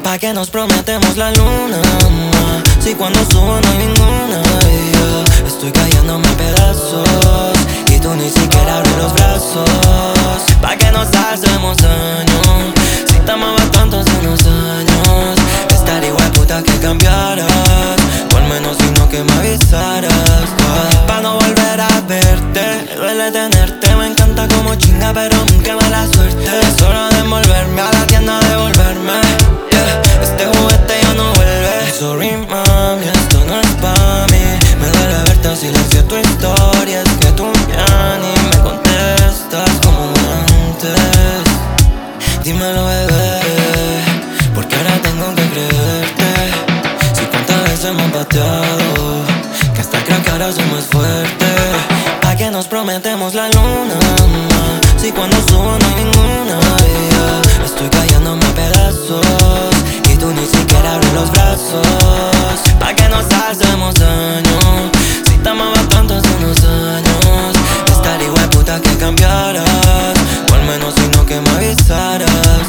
¿Pa' qué nos prometemos la luna? Si cuando subo no hay ninguna. Estoy cayéndome a pedazos y tú ni siquiera abres los brazos. ¿Pa' qué nos hacemos daño? Si te amaba tanto hace unos años. Estaría igual puta que cambiaras, o al menos si no que me avisaras. Pa' no volver a verte, me duele tenerte. Me encanta como chinga pero nunca mala suerte. Es hora de envolverme a la tienda de volverme. Este juguete ya no vuelve. Sorry mami, esto no es pa' mí. Me duele verte, silencié tu historia. Es que tú ya ni me contestas como antes. Dímelo bebé, porque ahora tengo que creerte. Si cuántas veces me han pateado, que hasta creo que ahora soy más fuerte. ¿Pa' qué nos prometemos la luna? Si cuando subo no hay ninguna. Estoy cayéndome a pedazos y tú ni siquiera abres los brazos. ¿Pa' qué nos hacemos daño? Si te amaba tanto hace unos años. Estaría igual puta que cambiaras, o al menos si no que me avisaras.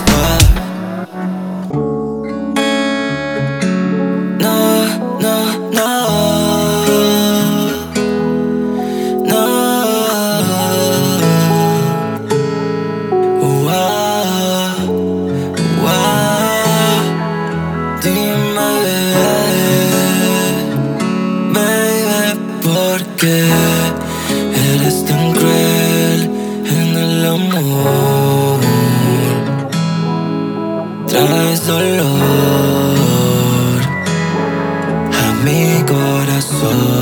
No, no, no. Dime, baby, ¿por qué eres tan cruel en el amor? Traes dolor a mi corazón.